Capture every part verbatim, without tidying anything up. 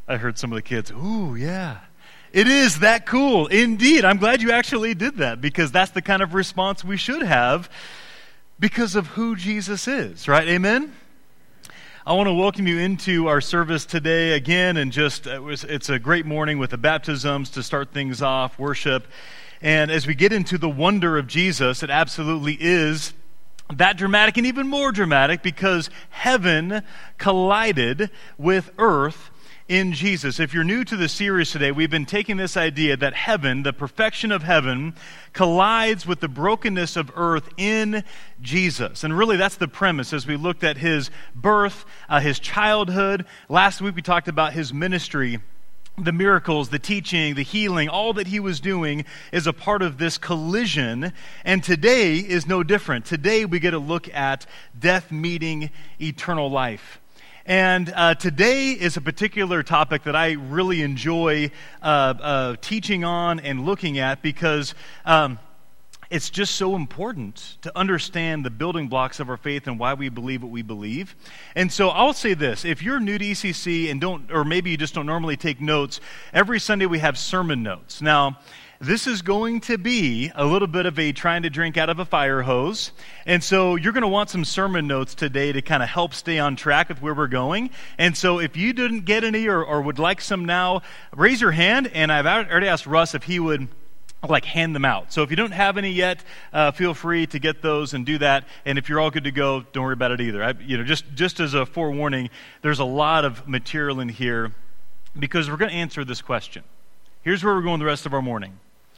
I heard some of the kids, ooh, yeah. It is that cool. Indeed. I'm glad you actually did that, because that's the kind of response we should have because of who Jesus is, right? Amen? I want to welcome you into our service today again, and just, it was, it's a great morning with the baptisms to start things off, worship. And as we get into the wonder of Jesus, it absolutely is that dramatic and even more dramatic because heaven collided with earth in Jesus. If you're new to the series today, we've been taking this idea that heaven, the perfection of heaven, collides with the brokenness of earth in Jesus. And really that's the premise as we looked at his birth, uh, his childhood. Last week we talked about his ministry. The miracles, the teaching, the healing, all that he was doing is a part of this collision. And today is no different. Today we get a look at death meeting eternal life. And uh, today is a particular topic that I really enjoy uh, uh, teaching on and looking at because um, it's just so important to understand the building blocks of our faith and why we believe what we believe. And so I'll say this, if you're new to E C C and don't, or maybe you just don't normally take notes, every Sunday we have sermon notes. Now, this is going to be a little bit of a trying to drink out of a fire hose. And so you're going to want some sermon notes today to kind of help stay on track with where we're going. And so if you didn't get any or, or would like some now, raise your hand. And I've already asked Russ if he would like hand them out. So if you don't have any yet, uh, feel free to get those and do that. And if you're all good to go, don't worry about it either. I, you know, just, just as a forewarning, there's a lot of material in here because we're going to answer this question. Here's where we're going the rest of our morning.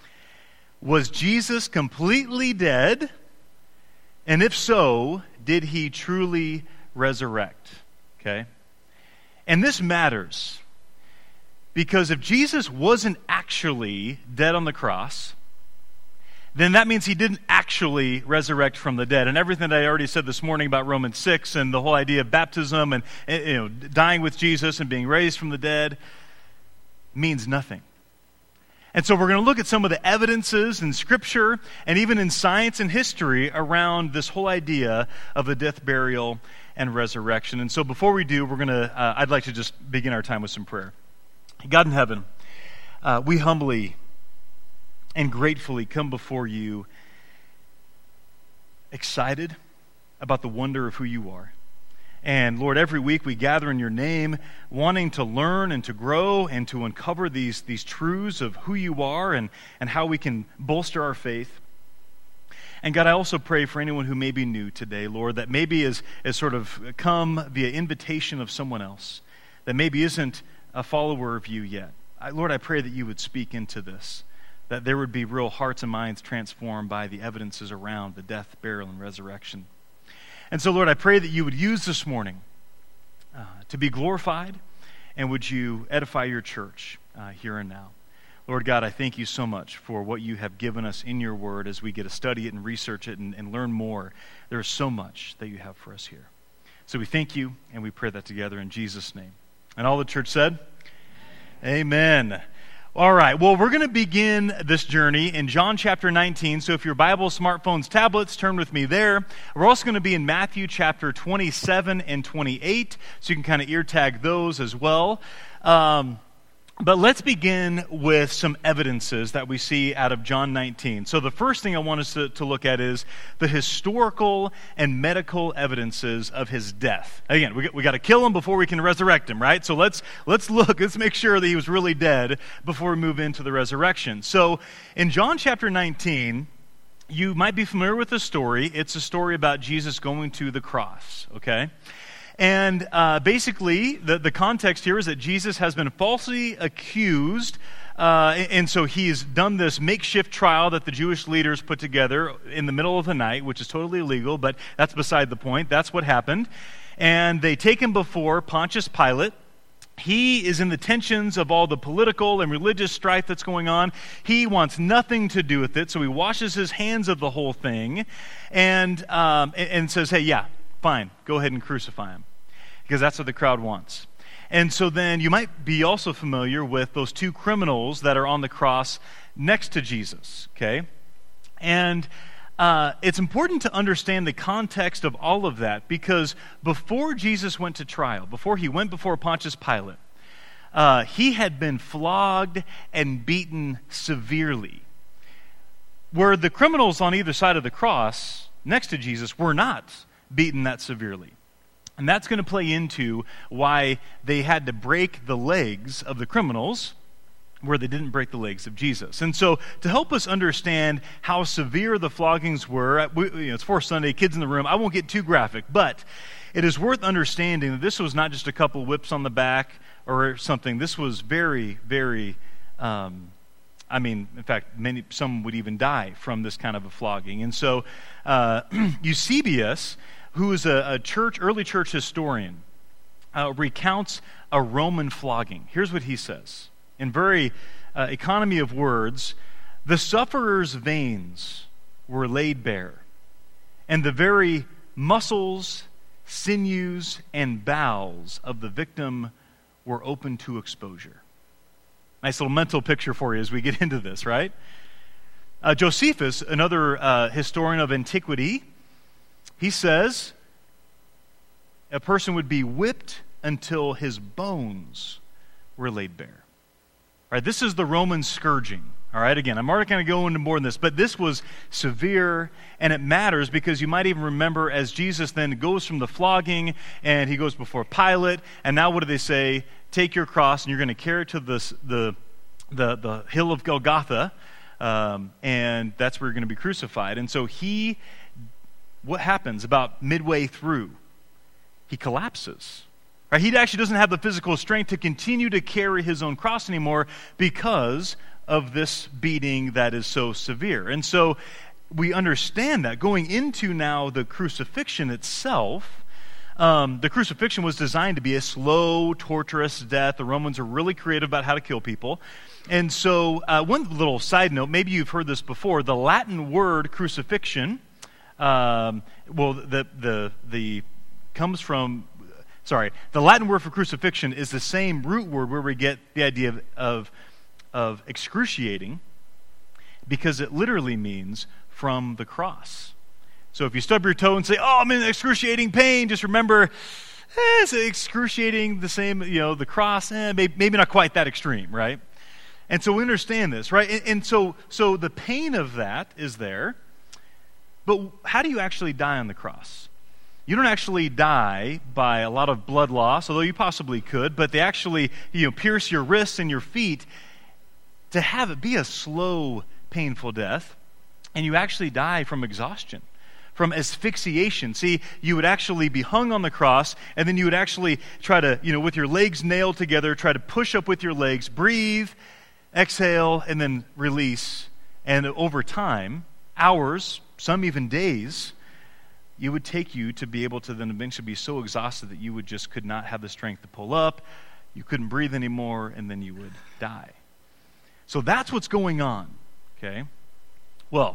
Was Jesus completely dead? And if so, did he truly resurrect? Okay? And this matters because if Jesus wasn't actually dead on the cross, then that means he didn't actually resurrect from the dead. And everything that I already said this morning about Romans six and the whole idea of baptism and, you know, dying with Jesus and being raised from the dead means nothing. And so we're going to look at some of the evidences in Scripture and even in science and history around this whole idea of the death, burial, and resurrection. And so before we do, we're going to, uh, I'd like to just begin our time with some prayer. God in heaven, uh, we humbly and gratefully come before you excited about the wonder of who you are. And Lord, every week we gather in your name, wanting to learn and to grow and to uncover these, these truths of who you are and, and how we can bolster our faith. And God, I also pray for anyone who may be new today, Lord, that maybe is, is sort of come via invitation of someone else, that maybe isn't a follower of you yet. I, Lord, I pray that you would speak into this, that there would be real hearts and minds transformed by the evidences around the death, burial, and resurrection. And so, Lord, I pray that you would use this morning uh, to be glorified, and would you edify your church uh, here and now. Lord God, I thank you so much for what you have given us in your word as we get to study it and research it and, and learn more. There is so much that you have for us here. So we thank you, and we pray that together in Jesus' name. And all the church said, Amen. Amen. All right, well, we're going to begin this journey in John chapter nineteen. So if your Bible, smartphones, tablets, turn with me there. We're also going to be in Matthew chapter twenty-seven and twenty-eight, so you can kind of ear tag those as well. Um, but let's begin with some evidences that we see out of John nineteen. So the first thing I want us to, to look at is the historical and medical evidences of his death. Again, we, we got to kill him before we can resurrect him, right? So let's let's look, let's make sure that he was really dead before we move into the resurrection. So in John chapter nineteen, you might be familiar with the story. It's a story about Jesus going to the cross, okay? And uh, basically, the, the context here is that Jesus has been falsely accused, uh, and so he's done this makeshift trial that the Jewish leaders put together in the middle of the night, which is totally illegal, but that's beside the point. That's what happened. And they take him before Pontius Pilate. He is in the tensions of all the political and religious strife that's going on. He wants nothing to do with it, so he washes his hands of the whole thing and um, and, and says, hey, yeah, fine, go ahead and crucify him, because that's what the crowd wants. And so then you might be also familiar with those two criminals that are on the cross next to Jesus, okay? And uh, it's important to understand the context of all of that, because before Jesus went to trial, before he went before Pontius Pilate, uh, he had been flogged and beaten severely, where the criminals on either side of the cross next to Jesus were not beaten that severely. And that's going to play into why they had to break the legs of the criminals where they didn't break the legs of Jesus. And so to help us understand how severe the floggings were, we, you know, it's Fourth Sunday, kids in the room, I won't get too graphic, but it is worth understanding that this was not just a couple whips on the back or something. This was very, very, um, I mean, in fact, many some would even die from this kind of a flogging. And so uh, Eusebius, who is a, a church, early church historian, uh, recounts a Roman flogging. Here's what he says. In very uh, economy of words, the sufferer's veins were laid bare, and the very muscles, sinews, and bowels of the victim were open to exposure. Nice little mental picture for you as we get into this, right? Uh, Josephus, another uh, historian of antiquity, he says a person would be whipped until his bones were laid bare. All right, this is the Roman scourging. All right, again, I'm already going to go into more than this, but this was severe, and it matters because you might even remember as Jesus then goes from the flogging, and he goes before Pilate, and now what do they say? Take your cross, and you're going to carry it to the, the, the, the hill of Golgotha, um, and that's where you're going to be crucified. And so he, what happens about midway through? He collapses. Right? He actually doesn't have the physical strength to continue to carry his own cross anymore because of this beating that is so severe. And so we understand that going into now the crucifixion itself, um, the crucifixion was designed to be a slow, torturous death. The Romans are really creative about how to kill people. And so uh, one little side note, maybe you've heard this before, the Latin word crucifixion, um, well, the the the comes from, sorry, the Latin word for crucifixion is the same root word where we get the idea of, of, of excruciating, because it literally means from the cross. So if you stub your toe and say, oh, I'm in excruciating pain, just remember, eh, it's excruciating, the same, you know, the cross, eh, maybe, maybe not quite that extreme, right? And so we understand this, right? And, and so, so the pain of that is there, but how do you actually die on the cross? You don't actually die by a lot of blood loss, although you possibly could, but they actually, you know, pierce your wrists and your feet to have it be a slow, painful death, and you actually die from exhaustion, from asphyxiation. See, you would actually be hung on the cross, and then you would actually try to, you know, with your legs nailed together, try to push up with your legs, breathe, exhale, and then release. And over time, hours, some even days, it would take you to be able to then eventually be so exhausted that you would just could not have the strength to pull up, you couldn't breathe anymore, and then you would die. So that's what's going on, okay? Well,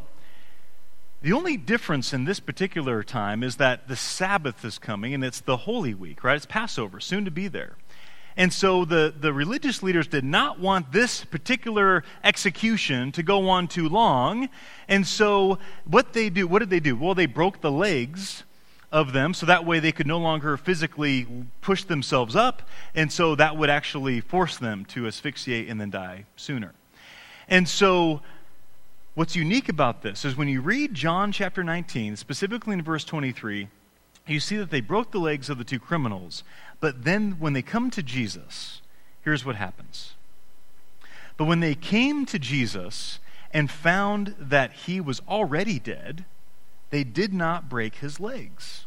the only difference in this particular time is that the Sabbath is coming, and it's the Holy Week, right? It's Passover, soon to be there. And so the, the religious leaders did not want this particular execution to go on too long. And so what they do, what did they do? Well, they broke the legs of them so that way they could no longer physically push themselves up. And so that would actually force them to asphyxiate and then die sooner. And so what's unique about this is when you read John chapter nineteen, specifically in verse twenty-three, you see that they broke the legs of the two criminals. But then when they come to Jesus, here's what happens. But when they came to Jesus and found that he was already dead, they did not break his legs.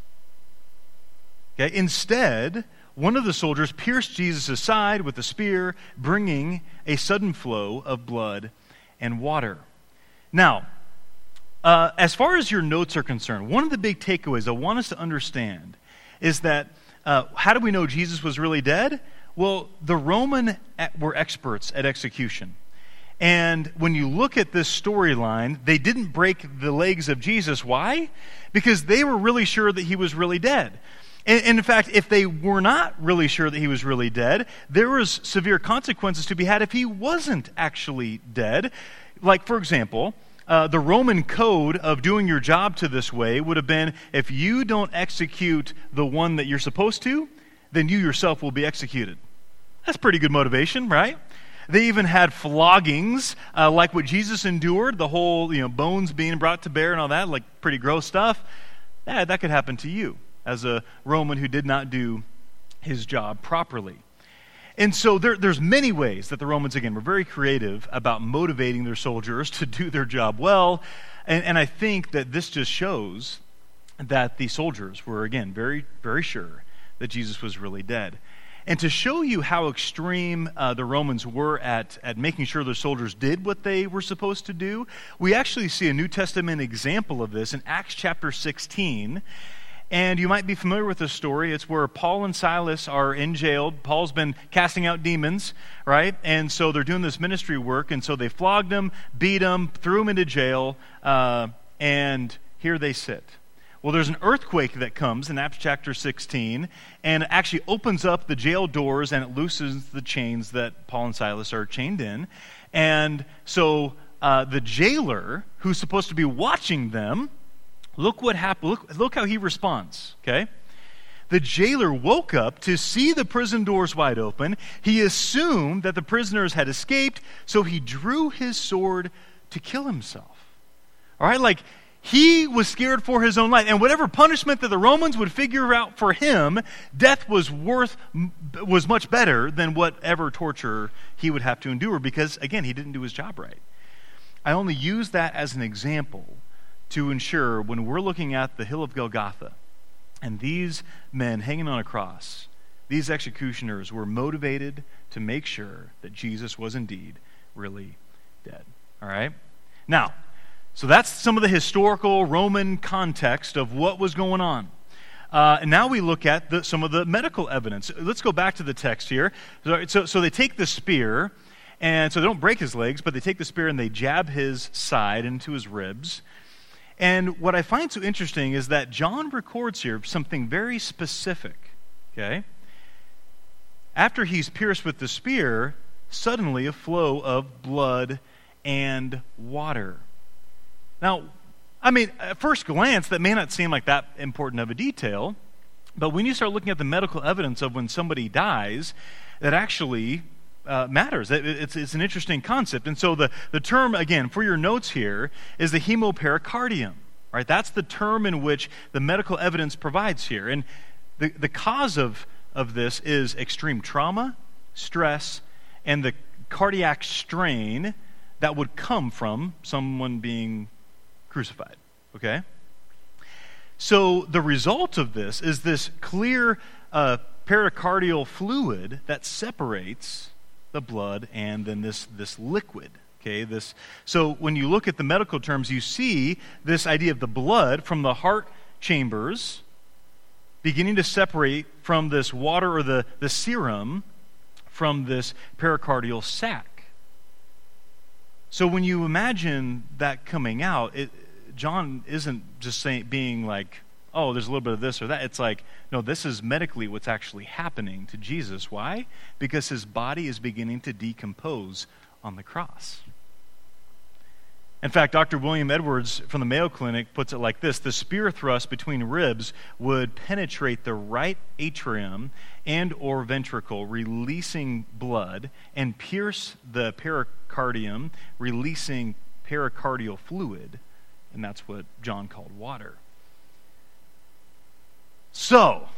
Okay? Instead, one of the soldiers pierced Jesus' side with a spear, bringing a sudden flow of blood and water. Now, uh, as far as your notes are concerned, one of the big takeaways I want us to understand is that Uh, how do we know Jesus was really dead? Well, the Roman were experts at execution. And when you look at this storyline, they didn't break the legs of Jesus. Why? Because they were really sure that he was really dead. And, and in fact, if they were not really sure that he was really dead, there was severe consequences to be had if he wasn't actually dead. Like, for example, Uh, the Roman code of doing your job to this way would have been, if you don't execute the one that you're supposed to, then you yourself will be executed. That's pretty good motivation, right? They even had floggings, uh, like what Jesus endured, the whole, you know, bones being brought to bear and all that, like pretty gross stuff. Yeah, that could happen to you as a Roman who did not do his job properly. And so there, there's many ways that the Romans, again, were very creative about motivating their soldiers to do their job well. And, and I think that this just shows that the soldiers were, again, very, very sure that Jesus was really dead. And to show you how extreme uh, the Romans were at, at making sure their soldiers did what they were supposed to do, we actually see a New Testament example of this in Acts chapter sixteen. And you might be familiar with this story. It's where Paul and Silas are in jail. Paul's been casting out demons, right? And so they're doing this ministry work. And so they flogged him, beat him, threw him into jail, uh, and here they sit. Well, there's an earthquake that comes in Acts chapter sixteen and actually opens up the jail doors and it loosens the chains that Paul and Silas are chained in. And so uh, the jailer, who's supposed to be watching them, look what happened. Look, look how he responds, okay? The jailer woke up to see the prison doors wide open. He assumed that the prisoners had escaped, so he drew his sword to kill himself. All right, like he was scared for his own life. And whatever punishment that the Romans would figure out for him, death was worth, was much better than whatever torture he would have to endure because, again, he didn't do his job right. I only use that as an example to ensure when we're looking at the hill of Golgotha and these men hanging on a cross, these executioners were motivated to make sure that Jesus was indeed really dead. All right? Now, so that's some of the historical Roman context of what was going on. Uh, and now we look at the, some of the medical evidence. Let's go back to the text here. So, so, so they take the spear, and so they don't break his legs, but they take the spear and they jab his side into his ribs. And what I find so interesting is that John records here something very specific, okay? After he's pierced with the spear, suddenly a flow of blood and water. Now, I mean, at first glance, that may not seem like that important of a detail, but when you start looking at the medical evidence of when somebody dies, that actually uh, matters. It, it's, it's an interesting concept. And so the, the term, again, for your notes here, is the hemopericardium. Right? That's the term in which the medical evidence provides here. And the, the cause of, of this is extreme trauma, stress, and the cardiac strain that would come from someone being crucified. Okay? So the result of this is this clear uh, pericardial fluid that separates the blood and then this, this liquid. Okay, this. So when you look at the medical terms, you see this idea of the blood from the heart chambers beginning to separate from this water or the, the serum from this pericardial sac. So when you imagine that coming out, it, John isn't just saying being like, oh, there's a little bit of this or that. It's like, no, this is medically what's actually happening to Jesus. Why? Because his body is beginning to decompose on the cross. In fact, Doctor William Edwards from the Mayo Clinic puts it like this: the spear thrust between ribs would penetrate the right atrium and or ventricle, releasing blood, and pierce the pericardium, releasing pericardial fluid, and that's what John called water. So,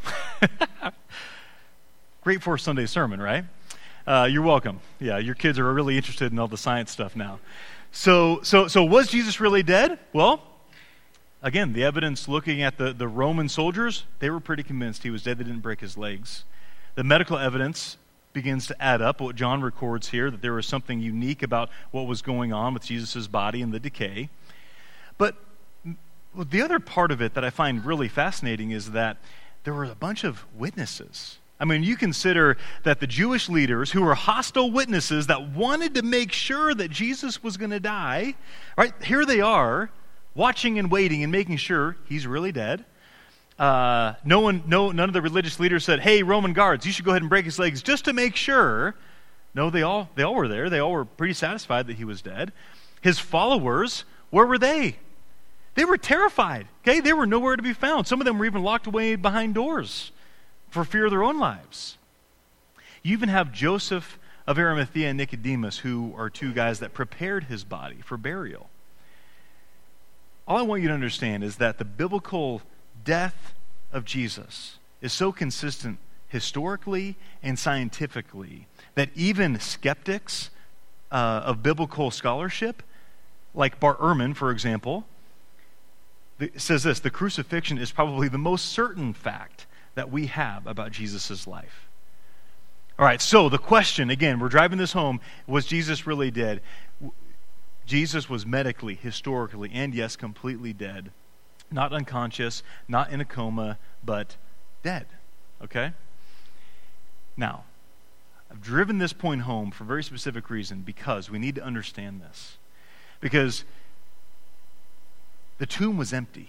great for a Sunday sermon, right? Uh, you're welcome. Yeah, your kids are really interested in all the science stuff now. So, so, so was Jesus really dead? Well, again, the evidence looking at the, the Roman soldiers, they were pretty convinced he was dead. They didn't break his legs. The medical evidence begins to add up. What John records here, that there was something unique about what was going on with Jesus' body and the decay. But the other part of it that I find really fascinating is that there were a bunch of witnesses. I mean, you consider that the Jewish leaders who were hostile witnesses that wanted to make sure that Jesus was going to die, right? Here they are, watching and waiting and making sure he's really dead. Uh, no one, no, none of the religious leaders said, "Hey, Roman guards, you should go ahead and break his legs just to make sure." No, they all, they all were there. They all were pretty satisfied that he was dead. His followers, where were they? They were terrified. Okay, they were nowhere to be found. Some of them were even locked away behind doors for fear of their own lives. You even have Joseph of Arimathea and Nicodemus, who are two guys that prepared his body for burial. All I want you to understand is that the biblical death of Jesus is so consistent historically and scientifically that even skeptics uh, of biblical scholarship, like Bart Ehrman, for example, the, says this: the crucifixion is probably the most certain fact that we have about Jesus' life. All right, so the question, again, we're driving this home, was Jesus really dead? Jesus was medically, historically, and yes, completely dead. Not unconscious, not in a coma, but dead. Okay? Now, I've driven this point home for a very specific reason, because we need to understand this. Because the tomb was empty.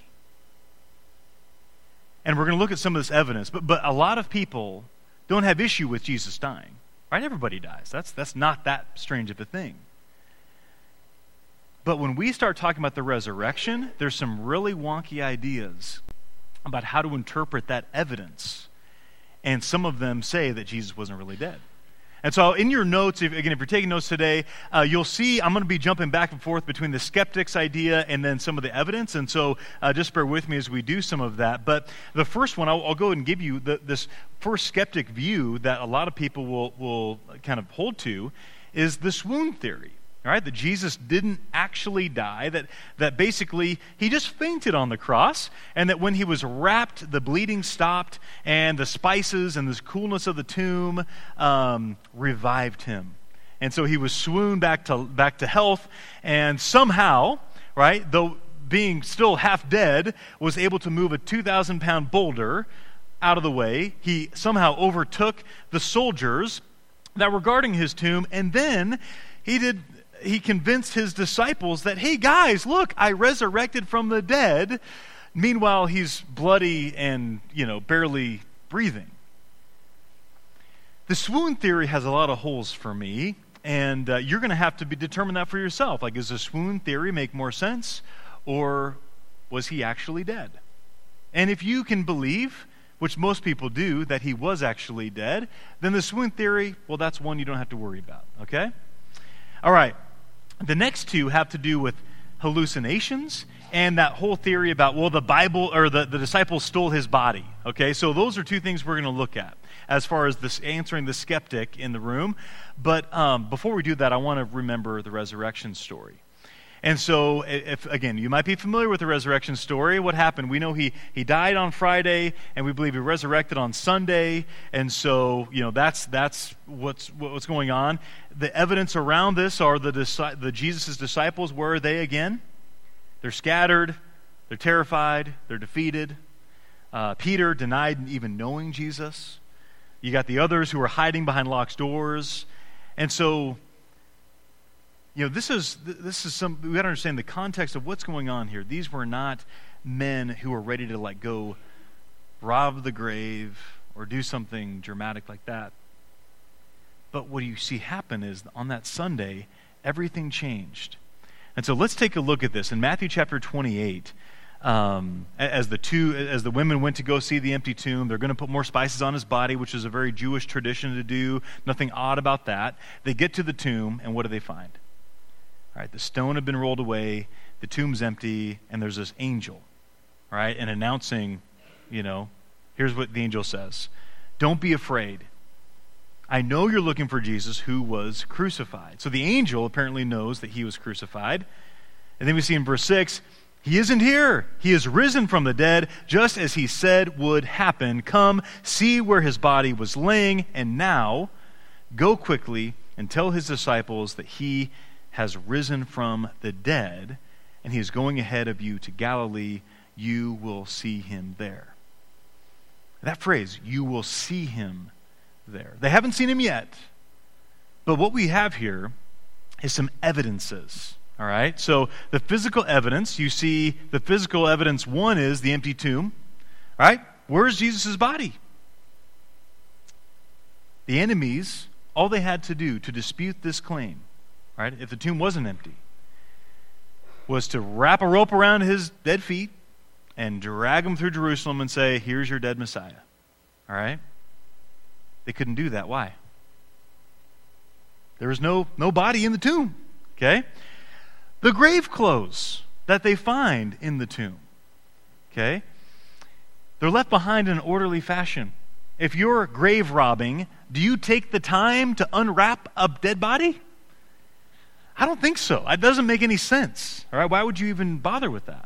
And we're going to look at some of this evidence, but but a lot of people don't have issue with Jesus dying. Right? Everybody dies. That's that's not that strange of a thing. But when we start talking about the resurrection, there's some really wonky ideas about how to interpret that evidence. And some of them say that Jesus wasn't really dead. And so in your notes, if, again, if you're taking notes today, uh, you'll see I'm going to be jumping back and forth between the skeptics idea and then some of the evidence. And so uh, just bear with me as we do some of that. But the first one, I'll, I'll go ahead and give you the, this first skeptic view that a lot of people will, will kind of hold to, is the swoon theory. All right, that Jesus didn't actually die, that, that basically he just fainted on the cross, and that when he was wrapped, the bleeding stopped, and the spices and the coolness of the tomb um, revived him. And so he was swooned back to, back to health, and somehow, right, though being still half dead, was able to move a two thousand pound boulder out of the way. He somehow overtook the soldiers that were guarding his tomb, and then he did... he convinced his disciples that, hey guys, look, I resurrected from the dead. Meanwhile, he's bloody and, you know, barely breathing. The swoon theory has a lot of holes for me, and uh, you're going to have to be determine that for yourself. Like, does the swoon theory make more sense, or was he actually dead? And if you can believe, which most people do, that he was actually dead, then the swoon theory, well, that's one you don't have to worry about, okay? All right. The next two have to do with hallucinations and that whole theory about, well, the Bible or the, the disciples stole his body. Okay, so those are two things we're going to look at as far as this answering the skeptic in the room. But um, before we do that, I want to remember the resurrection story. And so, if again, you might be familiar with the resurrection story. What happened? We know he he died on Friday, and we believe he resurrected on Sunday. And so, you know, that's that's what's what's going on. The evidence around this are the the Jesus' disciples. Where are they again? They're scattered. They're terrified. They're defeated. Uh, Peter denied even knowing Jesus. You got the others who are hiding behind locked doors, and so. You know, this is this is some. We got to understand the context of what's going on here. These were not men who were ready to like go rob the grave or do something dramatic like that. But what you see happen is on that Sunday, everything changed. And so let's take a look at this in Matthew chapter twenty-eight. Um, as the two, as the women went to go see the empty tomb, they're going to put more spices on his body, which is a very Jewish tradition to do. Nothing odd about that. They get to the tomb, and what do they find? All right, the stone had been rolled away, the tomb's empty, and there's this angel, right, and announcing, you know, here's what the angel says. Don't be afraid. I know you're looking for Jesus who was crucified. So the angel apparently knows that he was crucified. And then we see in verse six, he isn't here. He is risen from the dead, just as he said would happen. Come, see where his body was laying, and now go quickly and tell his disciples that he has risen from the dead, and he is going ahead of you to Galilee. You will see him there. That phrase, you will see him there. They haven't seen him yet, but what we have here is some evidences. All right, so the physical evidence, you see the physical evidence, one is the empty tomb. All right, where's Jesus' body? The enemies, all they had to do to dispute this claim, right, if the tomb wasn't empty, was to wrap a rope around his dead feet and drag him through Jerusalem and say, here's your dead Messiah. All right? They couldn't do that. Why? There was no, no body in the tomb. Okay? The grave clothes that they find in the tomb. Okay? They're left behind in an orderly fashion. If you're grave robbing, do you take the time to unwrap a dead body? I don't think so. It doesn't make any sense. All right? Why would you even bother with that?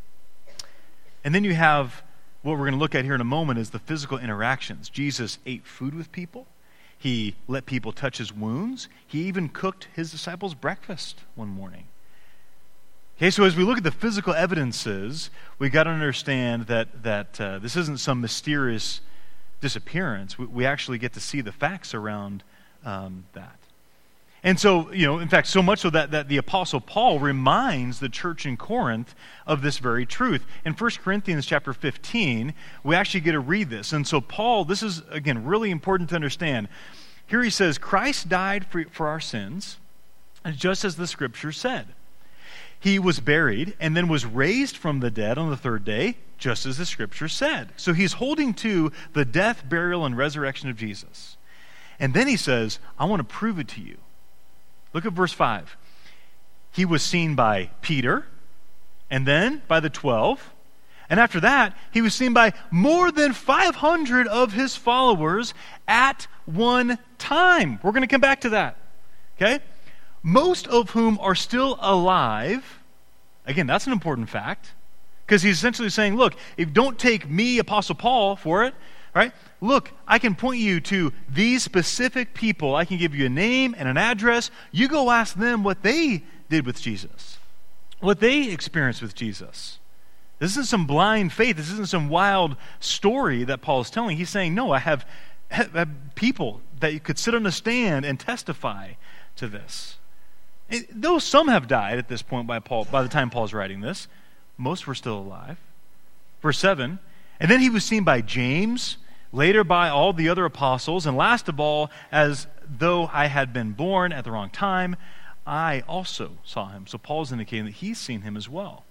And then you have what we're going to look at here in a moment is the physical interactions. Jesus ate food with people. He let people touch his wounds. He even cooked his disciples breakfast one morning. Okay, so as we look at the physical evidences, we got to understand that that uh, this isn't some mysterious disappearance. We, we actually get to see the facts around um, that. And so, you know, in fact, so much so that, that the Apostle Paul reminds the church in Corinth of this very truth. In First Corinthians chapter fifteen, we actually get to read this. And so Paul, this is, again, really important to understand. Here he says, Christ died for, for our sins, just as the Scripture said. He was buried and then was raised from the dead on the third day, just as the Scripture said. So he's holding to the death, burial, and resurrection of Jesus. And then he says, I want to prove it to you. Look at verse five. He was seen by Peter, and then by the twelve. And after that, he was seen by more than five hundred of his followers at one time. We're going to come back to that. Okay? Most of whom are still alive. Again, that's an important fact. Because he's essentially saying, look, if don't take me, Apostle Paul, for it, right? Look, I can point you to these specific people. I can give you a name and an address. You go ask them what they did with Jesus, what they experienced with Jesus. This isn't some blind faith. This isn't some wild story that Paul is telling. He's saying, no, I have, have people that you could sit on a stand and testify to this. And though some have died at this point by Paul, by the time Paul's writing this, most were still alive. Verse seven, and then he was seen by James, later by all the other apostles, and last of all, as though I had been born at the wrong time, I also saw him. So Paul's indicating that he's seen him as well.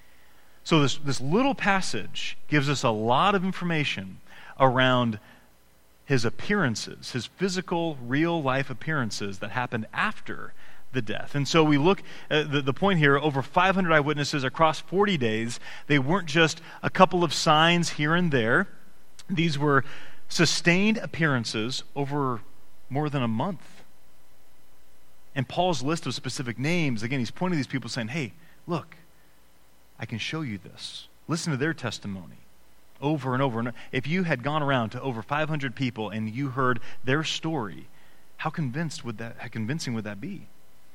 So this, this little passage gives us a lot of information around his appearances, his physical, real-life appearances that happened after the death. And so we look at the, the point here, over five hundred eyewitnesses across forty days. They weren't just a couple of signs here and there. These were sustained appearances over more than a month. And Paul's list of specific names, again, he's pointing to these people saying, hey, look, I can show you this. Listen to their testimony over and over. And if you had gone around to over five hundred people and you heard their story, how convinced would that, how convincing would that be?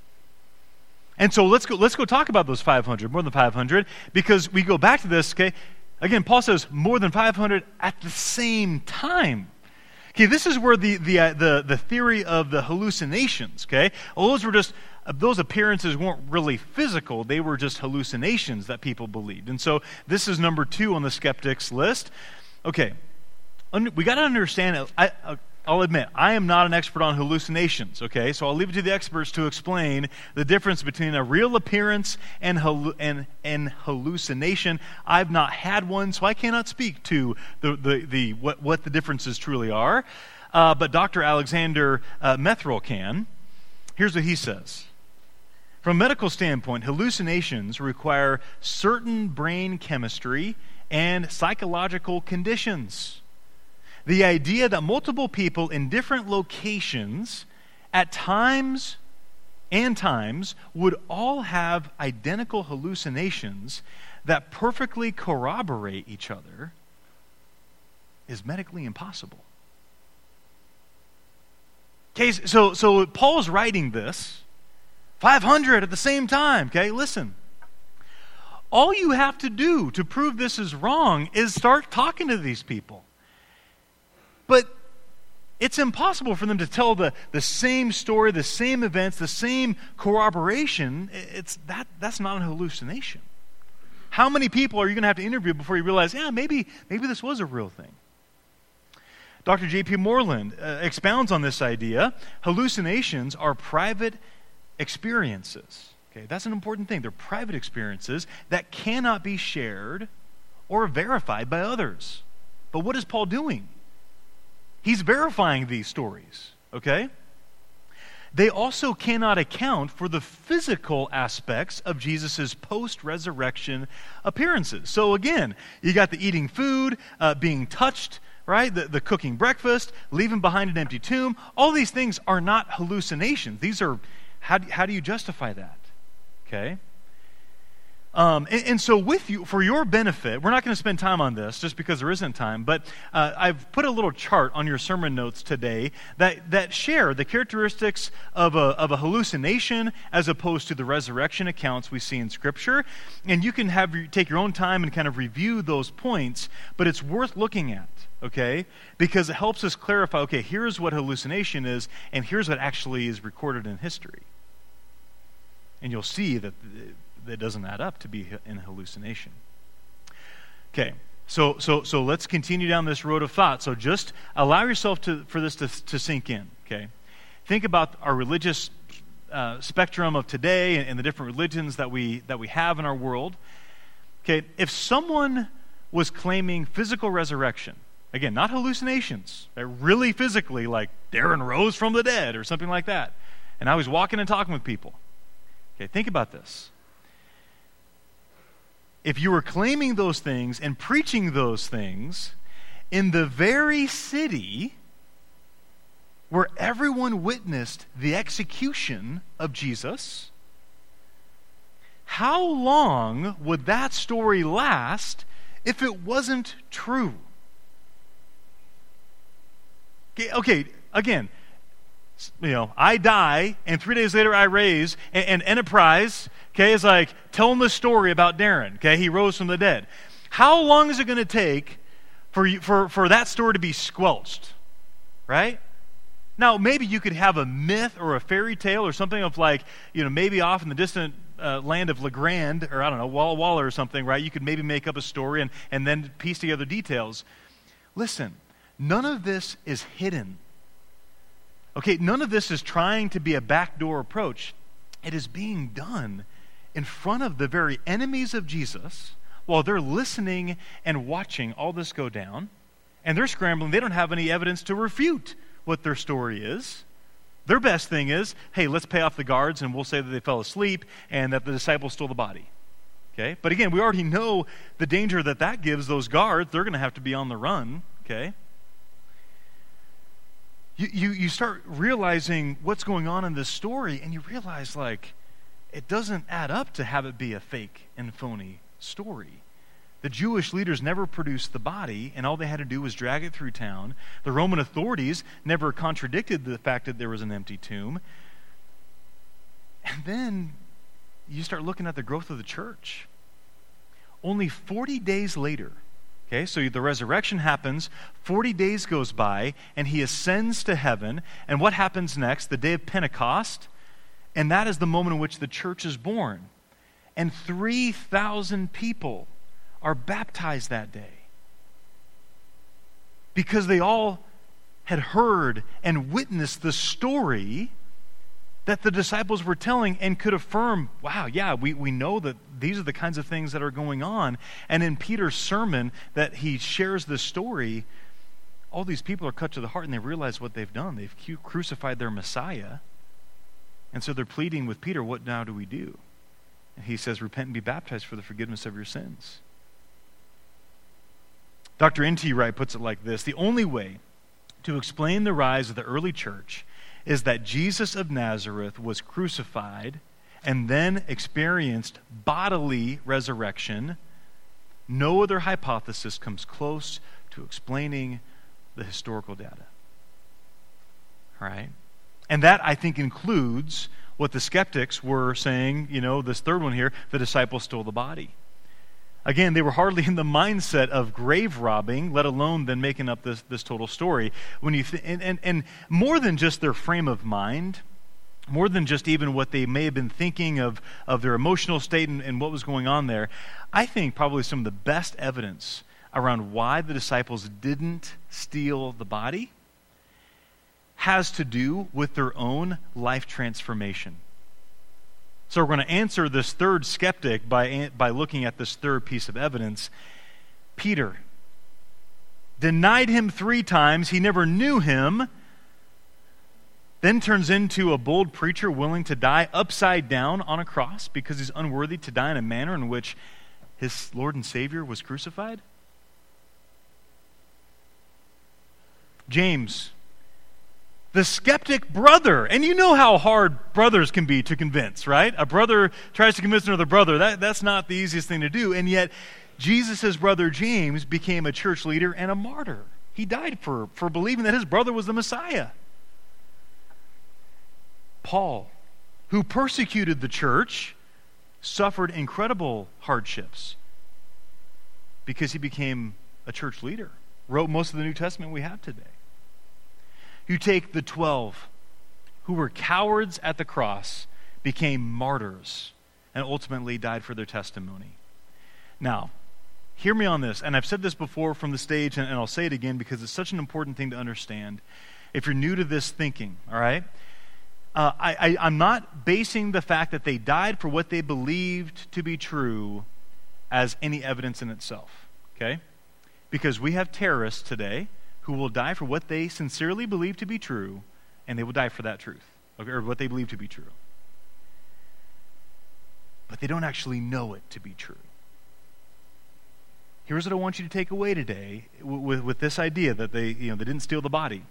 And so let's go, let's go talk about those five hundred, more than five hundred, because we go back to this, okay? Again, Paul says more than five hundred at the same time. Okay, this is where the the uh, the, the theory of the hallucinations, okay? Well, those were just, uh, those appearances weren't really physical. They were just hallucinations that people believed. And so this is number two on the skeptics list. Okay, we got to understand, I, I, I'll admit, I am not an expert on hallucinations, okay? So I'll leave it to the experts to explain the difference between a real appearance and, hallu- and, and hallucination. I've not had one, so I cannot speak to the, the, the what, what the differences truly are. Uh, but Doctor Alexander uh, Methrel can. Here's what he says. From a medical standpoint, hallucinations require certain brain chemistry and psychological conditions. The idea that multiple people in different locations at times and times would all have identical hallucinations that perfectly corroborate each other is medically impossible. Okay, so, so Paul's writing this, five hundred at the same time, okay? Listen. All you have to do to prove this is wrong is start talking to these people. But it's impossible for them to tell the, the same story, the same events, the same corroboration. It's that that's not a hallucination. How many people are you going to have to interview before you realize, yeah, maybe maybe this was a real thing? Doctor J P Moreland uh, expounds on this idea. Hallucinations are private experiences. Okay, that's an important thing. They're private experiences that cannot be shared or verified by others. But what is Paul doing? He's verifying these stories, okay? they also cannot account for the physical aspects of Jesus' post-resurrection appearances. So again, you got the eating food, uh, being touched, right? The, the cooking breakfast, leaving behind an empty tomb. All these things are not hallucinations. These are, how do, how do you justify that? Okay? Um, and, and so with you, for your benefit, we're not going to spend time on this just because there isn't time, but uh, I've put a little chart on your sermon notes today that, that share the characteristics of a, of a hallucination as opposed to the resurrection accounts we see in Scripture. And you can have take your own time and kind of review those points, but it's worth looking at, okay? Because it helps us clarify, okay, here's what hallucination is, and here's what actually is recorded in history. And you'll see that that doesn't add up to be an hallucination. Okay, so so so let's continue down this road of thought. So just allow yourself to for this to, to sink in, okay? Think about our religious uh, spectrum of today and, and the different religions that we that we have in our world. Okay, if someone was claiming physical resurrection, again, not hallucinations, really physically, like Darren rose from the dead or something like that, and I was walking and talking with people. Okay, think about this. If you were claiming those things and preaching those things in the very city where everyone witnessed the execution of Jesus, how long would that story last if it wasn't true? Okay, okay again, you know, I die, and three days later I raise, and, and Enterprise, okay, is like telling the story about Darren, okay, he rose from the dead. How long is it going to take for, you, for, for that story to be squelched, right? Now, maybe you could have a myth or a fairy tale or something of like, you know, maybe off in the distant uh, land of LeGrand, or I don't know, Walla Walla or something, right? You could maybe make up a story and, and then piece together details. Listen, none of this is hidden. Okay, none of this is trying to be a backdoor approach. It is being done in front of the very enemies of Jesus while they're listening and watching all this go down, and they're scrambling. They don't have any evidence to refute what their story is. Their best thing is, hey, let's pay off the guards and we'll say that they fell asleep and that the disciples stole the body. Okay, but again, we already know the danger that that gives those guards. They're going to have to be on the run, okay? You, you you start realizing what's going on in this story, and you realize, like, it doesn't add up to have it be a fake and phony story. The Jewish leaders never produced the body, and all they had to do was drag it through town. The Roman authorities never contradicted the fact that there was an empty tomb. And then you start looking at the growth of the church. Only forty days later, okay, so the resurrection happens, forty days goes by, and he ascends to heaven. And what happens next? The day of Pentecost, and that is the moment in which the church is born. And three thousand people are baptized that day because they all had heard and witnessed the story that the disciples were telling and could affirm, wow, yeah, we, we know that these are the kinds of things that are going on. And in Peter's sermon that he shares this story, all these people are cut to the heart and they realize what they've done. They've cu- crucified their Messiah. And so they're pleading with Peter, what now do we do? And he says, repent and be baptized for the forgiveness of your sins. Doctor N T Wright puts it like this: the only way to explain the rise of the early church is that Jesus of Nazareth was crucified and then experienced bodily resurrection. No other hypothesis comes close to explaining the historical data. All right? And that, I think, includes what the skeptics were saying, you know, this third one here, the disciples stole the body. Again, they were hardly in the mindset of grave robbing, let alone then making up this, this total story. When you th- and, and, and more than just their frame of mind, more than just even what they may have been thinking of, of their emotional state and, and what was going on there, I think probably some of the best evidence around why the disciples didn't steal the body has to do with their own life transformation. So we're going to answer this third skeptic by, by looking at this third piece of evidence. Peter denied him three times. He never knew him. then turns into a bold preacher willing to die upside down on a cross because he's unworthy to die in a manner in which his Lord and Savior was crucified? James, the skeptic brother. And you know how hard brothers can be to convince, right? A brother tries to convince another brother. That, that's not the easiest thing to do. And yet, Jesus' brother James became a church leader and a martyr. He died for, for believing that his brother was the Messiah. Paul, who persecuted the church, suffered incredible hardships because he became a church leader. Wrote most of the New Testament we have today. You take the twelve who were cowards at the cross, became martyrs, and ultimately died for their testimony. Now, hear me on this, and I've said this before from the stage, and, and I'll say it again because it's such an important thing to understand. If you're new to this thinking, all right, uh, I, I, I'm not basing the fact that they died for what they believed to be true as any evidence in itself, okay? Because we have terrorists today who will die for what they sincerely believe to be true, and they will die for that truth, or what they believe to be true. But they don't actually know it to be true. Here's what I want you to take away today with, with this idea that they, you know, they didn't steal the body.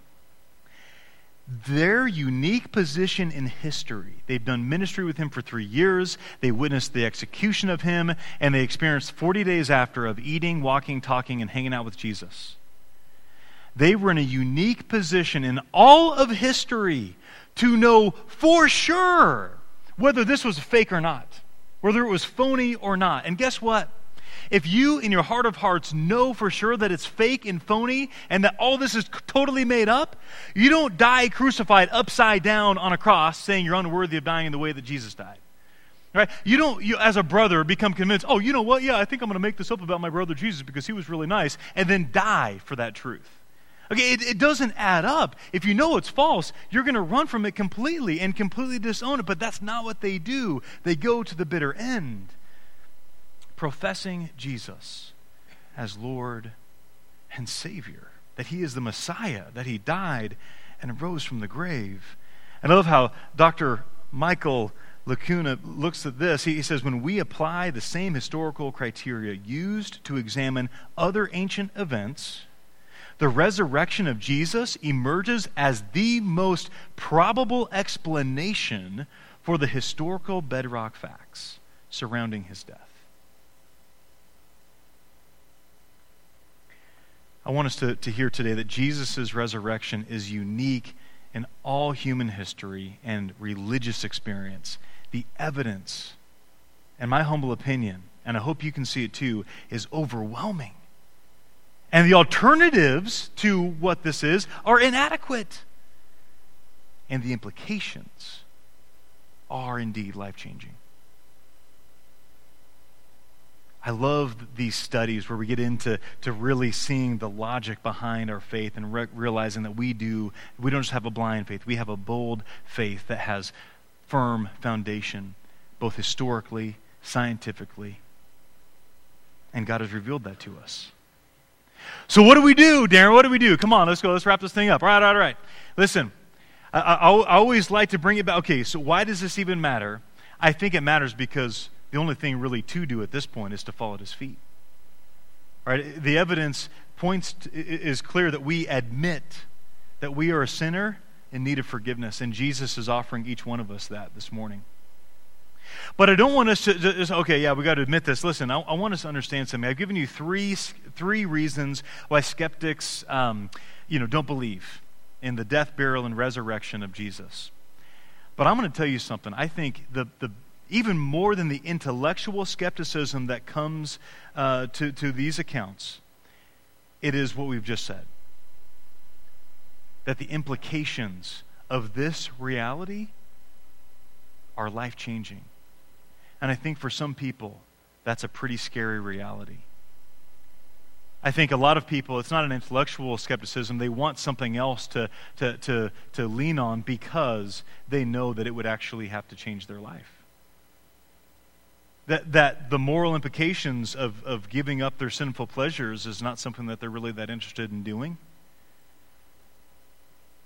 Their unique position in history. They've done ministry with him for three years. They witnessed the execution of him, and they experienced forty days after of eating, walking, talking, and hanging out with Jesus. They were in a unique position in all of history to know for sure whether this was fake or not, whether it was phony or not. And guess what? If you, in your heart of hearts, know for sure that it's fake and phony and that all this is totally made up, you don't die crucified upside down on a cross saying you're unworthy of dying in the way that Jesus died. Right? You don't, you, as a brother, become convinced, oh, you know what? Yeah, I think I'm going to make this up about my brother Jesus because he was really nice, and then die for that truth. Okay, it, it doesn't add up. If you know it's false, you're going to run from it completely and completely disown it, but that's not what they do. They go to the bitter end, professing Jesus as Lord and Savior, that he is the Messiah, that he died and rose from the grave. And I love how Doctor Michael Lacuna looks at this. He, he says, when we apply the same historical criteria used to examine other ancient events, the resurrection of Jesus emerges as the most probable explanation for the historical bedrock facts surrounding his death. I want us to, to hear today that Jesus' resurrection is unique in all human history and religious experience. The evidence, in my humble opinion, and I hope you can see it too, is overwhelming. And the alternatives to what this is are inadequate. And the implications are indeed life-changing. I love these studies where we get into to really seeing the logic behind our faith and re- realizing that we do, we don't just have a blind faith, we have a bold faith that has firm foundation, both historically, scientifically, and God has revealed that to us. So what do we do, Darren? What do we do? Come on, let's go. Let's wrap this thing up. All right, all right. Listen, I, I, I always like to bring it back. Okay, so why does this even matter? I think it matters because the only thing really to do at this point is to fall at his feet. Right? The evidence points to, is clear that we admit that we are a sinner in need of forgiveness, and Jesus is offering each one of us that this morning. But I don't want us to just, okay, yeah, we got to admit this. Listen, I, I want us to understand something. I've given you three three reasons why skeptics, um, you know, don't believe in the death, burial, and resurrection of Jesus. But I'm going to tell you something. I think the the even more than the intellectual skepticism that comes uh, to to these accounts, it is what we've just said. That the implications of this reality are life-changing. And I think for some people, that's a pretty scary reality. I think a lot of people, it's not an intellectual skepticism. They want something else to, to, to, to lean on because they know that it would actually have to change their life. That, that the moral implications of, of giving up their sinful pleasures is not something that they're really that interested in doing.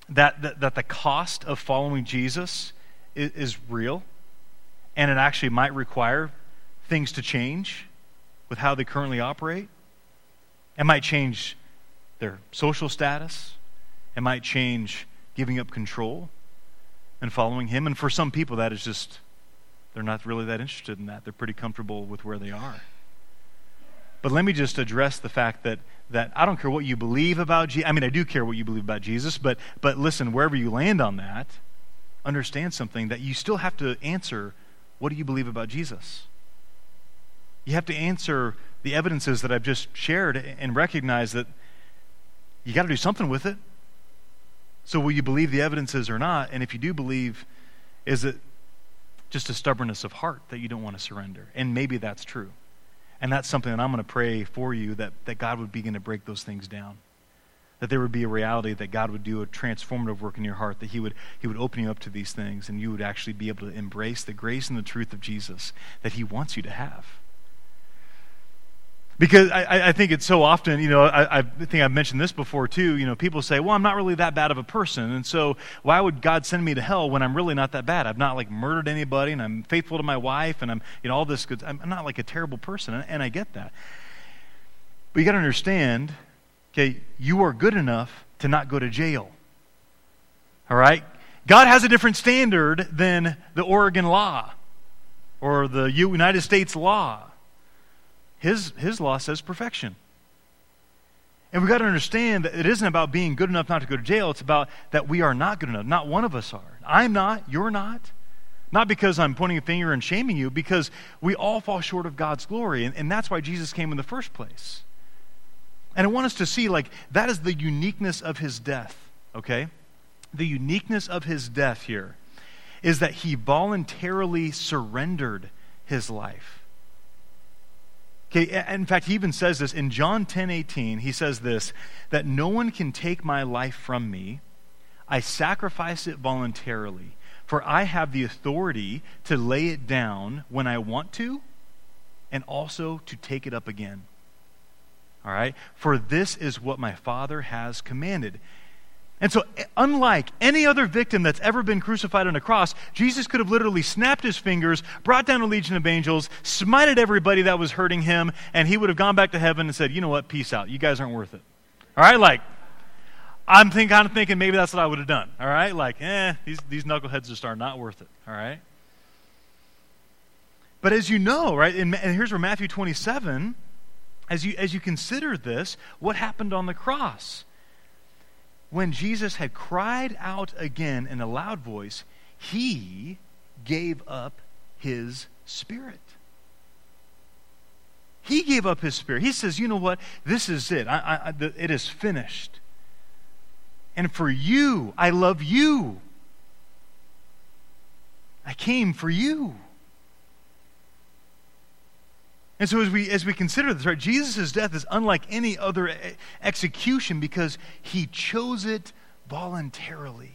that, that, that the cost of following Jesus is, is real, and it actually might require things to change with how they currently operate. It might change their social status. It might change giving up control and following him. And for some people, that is just, they're not really that interested in that. They're pretty comfortable with where they are. But let me just address the fact that that I don't care what you believe about Jesus. I mean, I do care what you believe about Jesus, but but listen, wherever you land on that, understand something, that you still have to answer, what do you believe about Jesus? You have to answer the evidences that I've just shared and recognize that you got to do something with it. So will you believe the evidences or not? And if you do believe, is it just a stubbornness of heart that you don't want to surrender? And maybe that's true. And that's something that I'm going to pray for you, that, that God would begin to break those things down. That there would be a reality that God would do a transformative work in your heart, that he would, he would open you up to these things, and you would actually be able to embrace the grace and the truth of Jesus that he wants you to have. Because I, I think it's so often, you know, I, I think I've mentioned this before too, you know, people say, well, I'm not really that bad of a person, and so why would God send me to hell when I'm really not that bad? I've not like murdered anybody, and I'm faithful to my wife, and I'm, you know, all this good, I'm not like a terrible person, and, and I get that. But you got to understand, okay, you are good enough to not go to jail. All right? God has a different standard than the Oregon law or the United States law. His, his law says perfection. And we've got to understand that it isn't about being good enough not to go to jail. It's about that we are not good enough. Not one of us are. I'm not. You're not. Not because I'm pointing a finger and shaming you, because we all fall short of God's glory. And, and that's why Jesus came in the first place. And I want us to see, like, that is the uniqueness of his death, okay? The uniqueness of his death here is that he voluntarily surrendered his life. Okay, in fact, he even says this in John ten eighteen. He says this, that no one can take my life from me. I sacrifice it voluntarily, for I have the authority to lay it down when I want to, and also to take it up again. All right? For this is what my Father has commanded. And so, unlike any other victim that's ever been crucified on a cross, Jesus could have literally snapped his fingers, brought down a legion of angels, smited everybody that was hurting him, and he would have gone back to heaven and said, you know what, peace out. You guys aren't worth it. All right? Like, I'm think, kind of thinking maybe that's what I would have done. All right? Like, eh, these, these knuckleheads just are not worth it. All right? But as you know, right, and, and here's where Matthew twenty-seven, as you as you consider this, what happened on the cross? When Jesus had cried out again in a loud voice, he gave up his spirit. He gave up his spirit. He says, you know what? This is it. I, I, the, it is finished. And for you, I love you. I came for you. And so as we as we consider this, right, Jesus' death is unlike any other execution because he chose it voluntarily.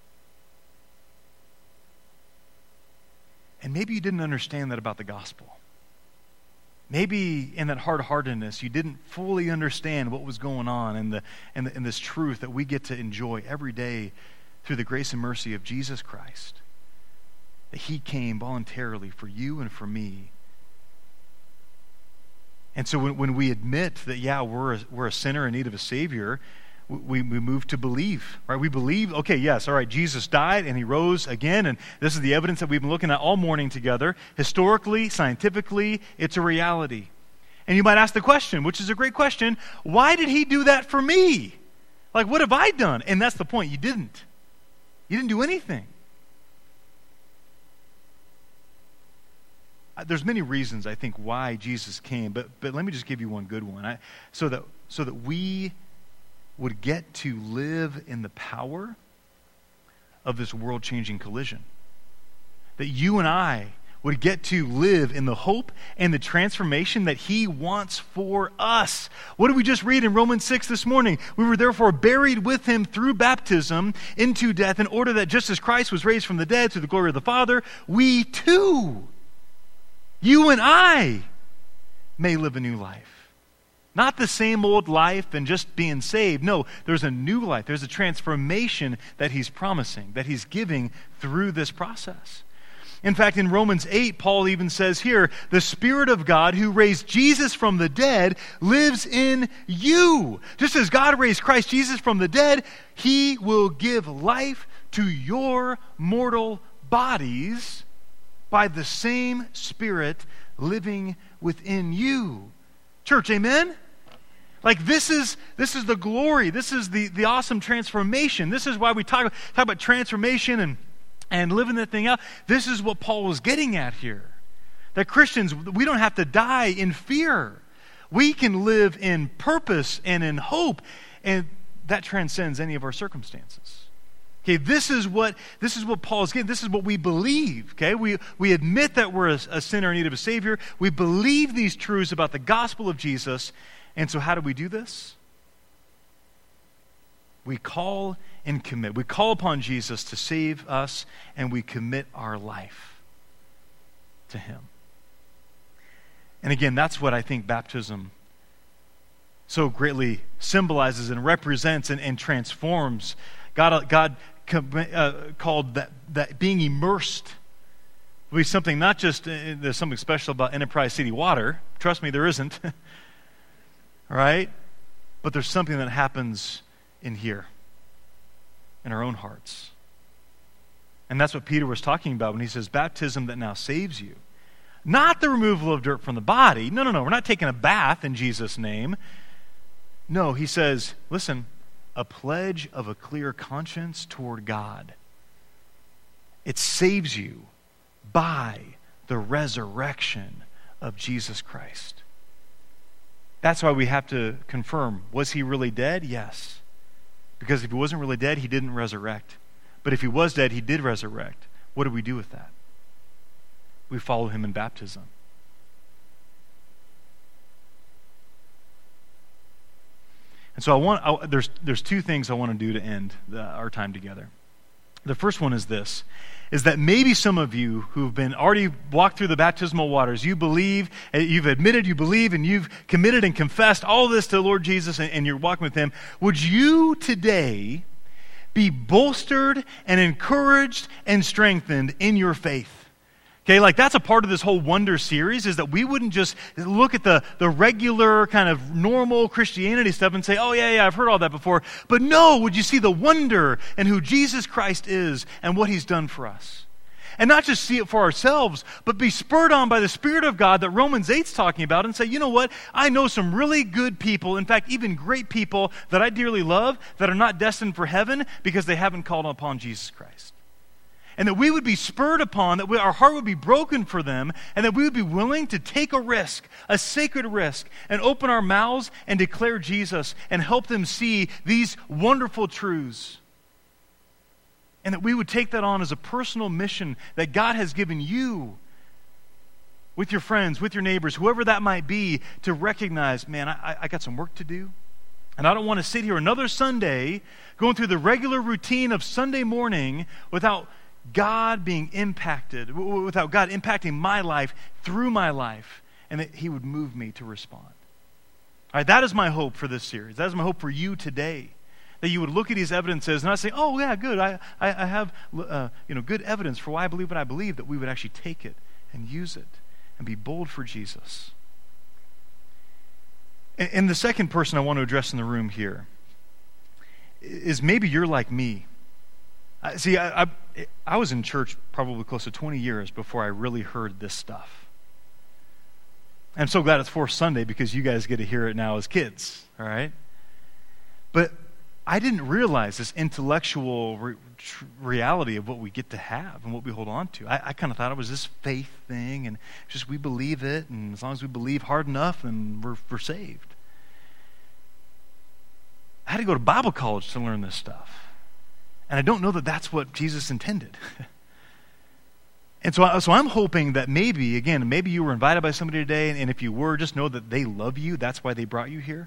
And maybe you didn't understand that about the gospel. Maybe in that hard-heartedness, you didn't fully understand what was going on and the and, the, and this truth that we get to enjoy every day through the grace and mercy of Jesus Christ. That he came voluntarily for you and for me. And so when, when we admit that, yeah, we're a, we're a sinner in need of a Savior, we, we move to believe, right? We believe, okay, yes, all right, Jesus died and he rose again, and this is the evidence that we've been looking at all morning together. Historically, scientifically, it's a reality. And you might ask the question, which is a great question, why did he do that for me? Like, what have I done? And that's the point, you didn't. You didn't do anything. There's many reasons, I think, why Jesus came, but but let me just give you one good one. I, so that so that we would get to live in the power of this world-changing collision. That you and I would get to live in the hope and the transformation that he wants for us. What did we just read in Romans six this morning? We were therefore buried with him through baptism into death, in order that just as Christ was raised from the dead through the glory of the Father, we too, you and I, may live a new life. Not the same old life and just being saved. No, there's a new life. There's a transformation that he's promising, that he's giving through this process. In fact, in Romans eight, Paul even says here, the Spirit of God who raised Jesus from the dead lives in you. Just as God raised Christ Jesus from the dead, he will give life to your mortal bodies by the same Spirit living within you. Church, amen? Like this is this is the glory. This is the, the awesome transformation. This is why we talk, talk about transformation and, and living that thing out. This is what Paul was getting at here. That Christians, we don't have to die in fear. We can live in purpose and in hope, and that transcends any of our circumstances. Okay, this is what this is what Paul is getting. This is what we believe. Okay, we we admit that we're a, a sinner in need of a Savior. We believe these truths about the gospel of Jesus. And so, how do we do this? We call and commit. We call upon Jesus to save us, and we commit our life to Him. And again, that's what I think baptism so greatly symbolizes and represents and, and transforms. God, God uh, called that, that being immersed will be something not just, uh, there's something special about Enterprise City Water. Trust me, there isn't. All right? But there's something that happens in here, in our own hearts. And that's what Peter was talking about when he says, baptism that now saves you. Not the removal of dirt from the body. No, no, no. We're not taking a bath in Jesus' name. No, he says, listen, a pledge of a clear conscience toward God. It saves you by the resurrection of Jesus Christ. That's why we have to confirm, was he really dead? Yes. Because if he wasn't really dead, he didn't resurrect. But if he was dead, he did resurrect. What do we do with that? We follow him in baptism. And so I want I, there's there's two things I want to do to end the, our time together. The first one is this, is that maybe some of you who've been already walked through the baptismal waters, you believe, you've admitted you believe, and you've committed and confessed all this to the Lord Jesus, and, and you're walking with him. Would you today be bolstered and encouraged and strengthened in your faith? Okay, like that's a part of this whole Wonder series, is that we wouldn't just look at the, the regular kind of normal Christianity stuff and say, oh yeah, yeah, I've heard all that before. But no, would you see the wonder in who Jesus Christ is and what he's done for us? And not just see it for ourselves, but be spurred on by the Spirit of God that Romans eight's talking about and say, you know what, I know some really good people, in fact, even great people that I dearly love that are not destined for heaven because they haven't called upon Jesus Christ. And that we would be spurred upon, that we, our heart would be broken for them, and that we would be willing to take a risk, a sacred risk, and open our mouths and declare Jesus and help them see these wonderful truths. And that we would take that on as a personal mission that God has given you with your friends, with your neighbors, whoever that might be, to recognize, man, I, I got some work to do. And I don't want to sit here another Sunday going through the regular routine of Sunday morning without God being impacted, without God impacting my life through my life, and that he would move me to respond. All right, that is my hope for this series. That is my hope for you today, that you would look at these evidences and not say, oh yeah, good, I, I, I have uh, you know, good evidence for why I believe what I believe, that we would actually take it and use it and be bold for Jesus. And, and the second person I want to address in the room here is maybe you're like me. See, I, I, I was in church probably close to twenty years before I really heard this stuff. I'm so glad it's Fourth Sunday because you guys get to hear it now as kids, all right? But I didn't realize this intellectual re- tr- reality of what we get to have and what we hold on to. I, I kind of thought it was this faith thing, and just we believe it, and as long as we believe hard enough, then we're, we're saved. I had to go to Bible college to learn this stuff. And I don't know that that's what Jesus intended. And so, so I'm hoping that maybe, again, maybe you were invited by somebody today, and, and if you were, just know that they love you. That's why they brought you here.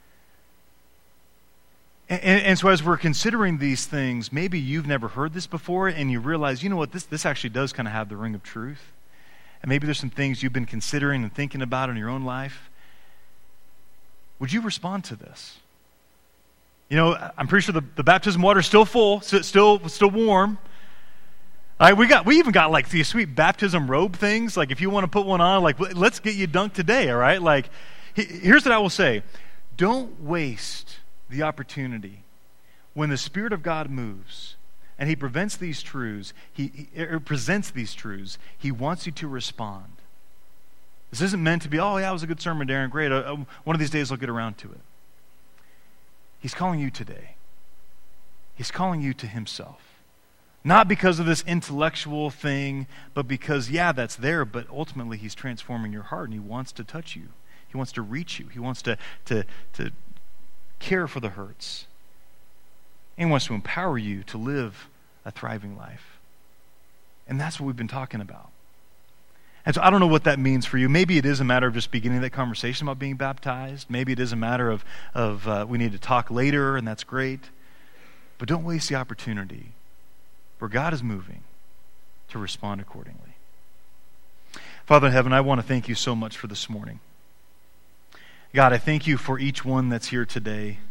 And, and, and so as we're considering these things, maybe you've never heard this before, and you realize, you know what, this, this actually does kind of have the ring of truth. And maybe there's some things you've been considering and thinking about in your own life. would you respond to this? You know, I'm pretty sure the, the baptism water is still full, still still warm. All right, we got we even got like these sweet baptism robe things. Like if you want to put one on, like let's get you dunked today, all right? Like here's what I will say. Don't waste the opportunity when the Spirit of God moves and he prevents these truths, he, he or presents these truths, he wants you to respond. This isn't meant to be, oh yeah, it was a good sermon, Darren, great. Uh, one of these days I'll get around to it. He's calling you today. He's calling you to himself. Not because of this intellectual thing, but because, yeah, that's there, but ultimately he's transforming your heart and he wants to touch you. He wants to reach you. He wants to, to, to care for the hurts. And he wants to empower you to live a thriving life. And that's what we've been talking about. And so I don't know what that means for you. Maybe it is a matter of just beginning that conversation about being baptized. Maybe it is a matter of, of uh, we need to talk later, and that's great. But don't waste the opportunity where God is moving to respond accordingly. Father in heaven, I want to thank you so much for this morning. God, I thank you for each one that's here today.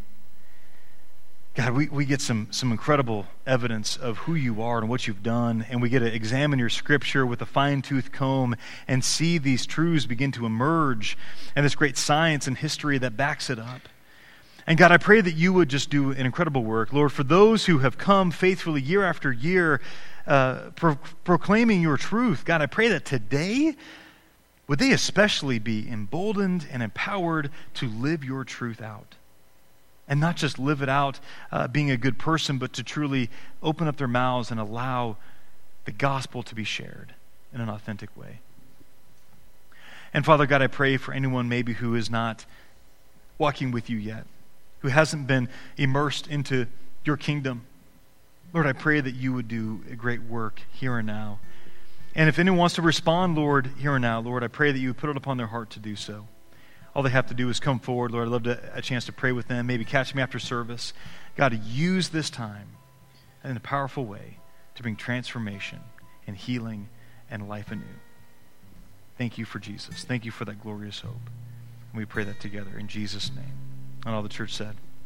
God, we, we get some, some incredible evidence of who you are and what you've done, and we get to examine your scripture with a fine-tooth comb and see these truths begin to emerge and this great science and history that backs it up. And God, I pray that you would just do an incredible work. Lord, for those who have come faithfully year after year uh, pro- proclaiming your truth, God, I pray that today, would they especially be emboldened and empowered to live your truth out. And not just live it out uh, being a good person, but to truly open up their mouths and allow the gospel to be shared in an authentic way. And Father God, I pray for anyone maybe who is not walking with you yet, who hasn't been immersed into your kingdom. Lord, I pray that you would do a great work here and now. And if anyone wants to respond, Lord, here and now, Lord, I pray that you would put it upon their heart to do so. All they have to do is come forward. Lord, I'd love to, a chance to pray with them, maybe catch me after service. God, use this time in a powerful way to bring transformation and healing and life anew. Thank you for Jesus. Thank you for that glorious hope. And we pray that together in Jesus' name. And all the church said.